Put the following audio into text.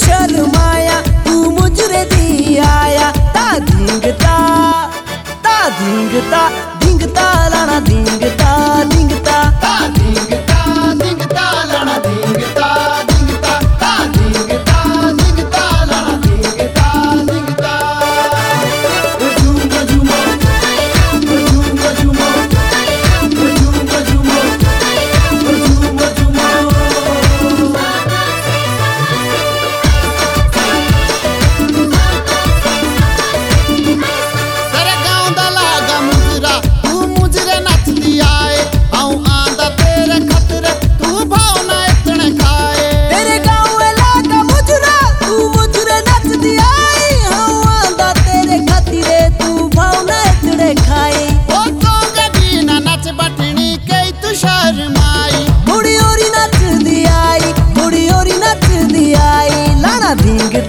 शर्माया तू मुजरे दी आया ता धिंगता धिंगता लाना धिंगता धिंगता धिंगता धिंगता लाना धिंगता धिंगता धिंगता धिंगता लाना धिंगता धिंगता झूम झूमो झूम झूमो झूम झूमो झूम झूमो तेरे गाँव दा लागा मुजरा तू मुजरे नचदी आए आऊं आंदा तेरे खतरे तू भावना इतने खाए तेरे गाँव लागा मुजरा तू मुजरे नचदी आई हूँ आंदा तेरे खातिरे तू भावना इतने खाए ओ तो गदी ना नच बटनी कई तू शर्माई मुड़ी ओरी नचदी आई लाना धिंगता